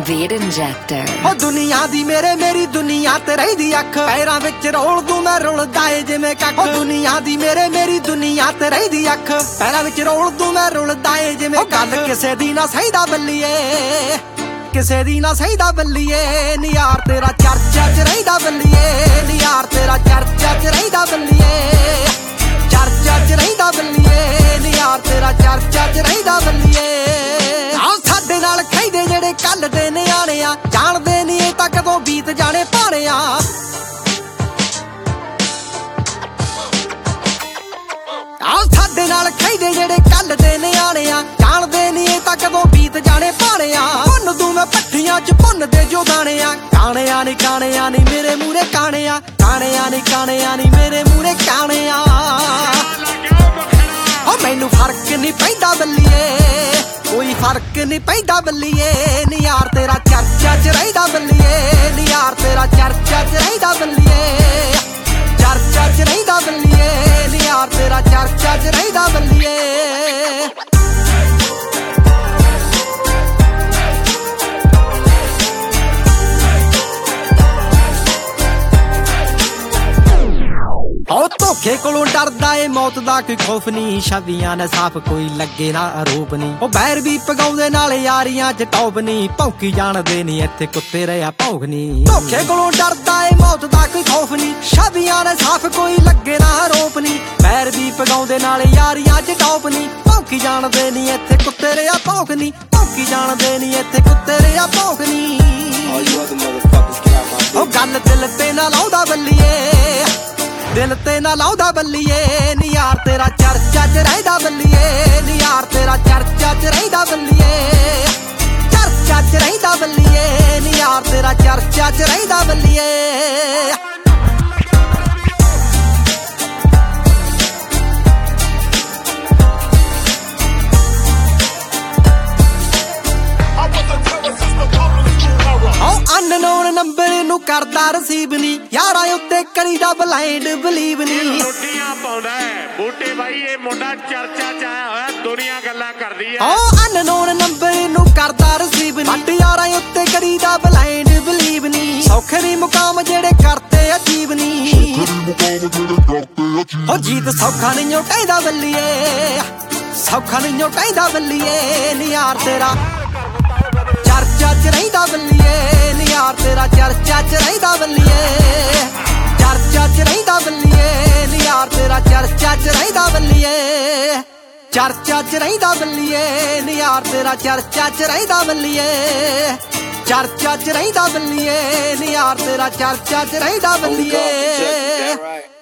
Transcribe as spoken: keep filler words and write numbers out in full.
Beat Injector। ओ दुनिया दी मेरे मेरी दुनिया ते रहिदी अख, पैरां विच रोल दूं मैं रुलदा ए जिवें कख। ओ दुनिया दी मेरे मेरी दुनिया ते रहिदी अख, पैरां विच रोल दूं मैं रुलदा ए जिवें कख। गल किसे दी ना सहीदा बल्लीए, किसे दी ना सहीदा बल्लीए, नी यार तेरा चर्चा च रहिदा बल्लीए, नी यार तेरा चर्चा च रहिदा बल्लीए, चर्चा च रहिदा बल्लीए, नी यार तेरा चर्चा च रहिदा बल्लीए। ਸਾਡੇ ਨਾਲ ਖੈਦੇ ਜਿਹੜੇ ਕੱਲ ਦੇ ਨਿਆਣੇ ਆ, ਜਾਣਦੇ ਨਹੀਂ ਇਹ ਤਾਂ ਕਦੋਂ ਬੀਤ ਜਾਣੇ ਭਾਣੇ ਆ। ਆ ਸਾਡੇ ਨਾਲ ਖੈਦੇ ਜਿਹੜੇ ਕੱਲ ਦੇ ਨਿਆਣੇ ਆ, ਜਾਣਦੇ ਨਹੀਂ ਇਹ ਤਾਂ ਕਦੋਂ ਬੀਤ ਜਾਣੇ ਭਾਣੇ ਆ। ਭੁੰਨ ਦੂੰ ਮੈਂ ਪੱਠੀਆਂ ਚ ਭੁੰਨ ਦੇ ਜੋ ਦਾਣੇ ਆ, ਕਾਣਿਆਂ ਨੀ ਕਾਣਿਆਂ ਨੀ ਮੇਰੇ ਮੂਹਰੇ ਕਾਣੇ ਆ, ਕਾਣਿਆਂ ਨੀ ਕਾਣਿਆਂ ਨੀ ਮੇਰੇ ਮੂਹਰੇ ਕਾਣੇ ਆ। ਓ ਮੈਨੂੰ ਫਰਕ ਨਹੀਂ ਪੈਂਦਾ ਬੱਲੀਏ, ਕੋਈ ਫਰਕ ਨਹੀਂ ਪੈਂਦਾ ਬੱਲੀਏ, ਨੀ ਯਾਰ ਤੇਰਾ ਚਰਚਾ ਚ ਰਹਿਦਾ ਬੱਲੀਏ, ਨੀ ਯਾਰ ਤੇਰਾ ਚਰਚਾ ਚ ਰਹਿਦਾ ਬੱਲੀਏ, ਚਰਚਾ ਚ ਰਹਿਦਾ ਬੱਲੀਏ, ਨੀ ਯਾਰ ਤੇਰਾ ਚਰਚਾ ਚ ਰਹਿਦਾ ਬੱਲੀਏ। ਉਹ ਧੋਖੇ ਕੋਲੋਂ ਡਰਦਾ ਏ ਮੌਤ ਦਾ ਕੋਈ ਖੌਫ ਨਹੀਂ, ਛਵੀਆਂ ਨੇ ਸਾਫ਼ ਕੋਈ ਲੱਗੇ ਨਾ ਆਰੋਪ ਨਹੀਂ। ਉਹ ਬੈਰ ਵੀ ਪਗਾਉਂਦੇ ਨਾਲ ਯਾਰੀਆਂ ਚ ਟੌਪ ਨਹੀਂ, ਭੌਂਕੀ ਜਾਣਦੇ ਨਹੀਂ ਇੱਥੇ ਕੁੱਤੇ ਰਿਆ ਭੌਂਕ ਨਹੀਂ। ਧੋਖੇ ਕੋਲੋਂ ਡਰਦਾ ਏ ਮੌਤ ਦਾ ਕੋਈ ਖੌਫ ਨਹੀਂ, ਛਵੀਆਂ ਨੇ ਸਾਫ਼ ਕੋਈ ਲੱਗੇ ਨਾ ਆਰੋਪ ਨਹੀਂ। ਬੈਰ ਵੀ ਪਗਾਉਂਦੇ ਨਾਲ ਯਾਰੀਆਂ ਚ ਟੌਪ ਨਹੀਂ, ਭੌਂਕੀ ਜਾਣਦੇ ਨਹੀਂ ਇੱਥੇ ਕੁੱਤੇ ਰਿਆ ਭੌਂਕ ਨਹੀਂ, ਭੌਂਕੀ ਜਾਣਦੇ ਨਹੀਂ ਇੱਥੇ ਕੁੱਤੇ ਰਿਆ ਭੌਂਕ ਨਹੀਂ। ਉਹ ਗੱਲ ਦਿਲ ਤੇ ਨਾ ਲਾਉਂਦਾ ਬੱਲੀਏ, ਦਿਲ ਤੇ ਨਾ ਲਾਉਂਦਾ ਬੱਲੀਏ, ਨੀ ਯਾਰ ਤੇਰਾ ਚਰਚਾ ਚ ਰਹਿਦਾ ਬੱਲੀਏ, ਨੀ ਯਾਰ ਤੇਰਾ ਚਰਚਾ ਚ ਰਹਿਦਾ ਬੱਲੀਏ, ਚਰਚਾ ਚ ਰਹਿਦਾ ਬੱਲੀਏ, ਨੀ ਯਾਰ ਤੇਰਾ ਚਰਚਾ ਚ ਰਹਿਦਾ ਬੱਲੀਏ। ਅਨਨੋਨ ਨੰਬਰ ਨੂੰ ਕਰਦਾ ਰਸੀਵ ਨੀ, ਯਾਰਾਂ ਉੱਤੇ ਕਰੀਦਾ ਬਲਾਈਂਡ ਬਲੀਵ ਨੀ। ਰੋਟੀਆਂ ਪਾਉਂਦਾ ਬੂਟੇ ਬਾਈ ਇਹ ਮੁੰਡਾ ਚਰਚਾ ਚ ਆਇਆ ਹੋਇਆ, ਦੁਨੀਆ ਗੱਲਾਂ ਕਰਦੀ ਆ। ਓ ਅਨਨੋਨ ਨੰਬਰ ਨੂੰ ਕਰਦਾ ਰਸੀਵ ਨੀ, ਵੱਡ ਯਾਰਾਂ ਉੱਤੇ ਕਰੀਦਾ ਬਲਾਈਂਡ ਬਲੀਵ ਨੀ। ਸੌਖੇ ਨੀ ਮੁਕਾਮ ਜਿਹੜੇ ਕਰਤੇ ਅਜੀਬ ਨੀ, ਓ ਜੀਤ ਸੌਖਾ ਨਹੀਂ ਟੈਂਦਾ ਬੱਲੀਏ, ਸੌਖਾ ਨਹੀਂ ਟੈਂਦਾ ਬੱਲੀਏ, ਨੀ ਯਾਰ ਤੇਰਾ ਚਰਚਾ ਚ ਰਹਿਦਾ ਬੱਲੀਏ, ਨੀ ਯਾਰ ਤੇਰਾ ਚਰਚਾ ਚ ਰਹਿਦਾ ਬੱਲੀਏ, ਚਰਚਾ ਚ ਰਹਿਦਾ ਬੱਲੀਏ, ਨੀ ਯਾਰ ਤੇਰਾ ਚਰਚਾ ਚ ਰਹਿਦਾ ਬੱਲੀਏ, ਚਰਚਾ ਚ ਰਹਿਦਾ ਬੱਲੀਏ, ਨੀ ਯਾਰ ਤੇਰਾ ਚਰਚਾ ਚ ਰਹਿਦਾ ਬੱਲੀਏ, ਚਰਚਾ ਚ ਰਹਿਦਾ ਬੱਲੀਏ, ਨੀ ਯਾਰ ਤੇਰਾ ਚਰਚਾ ਚ ਰਹਿਦਾ ਬੱਲੀਏ।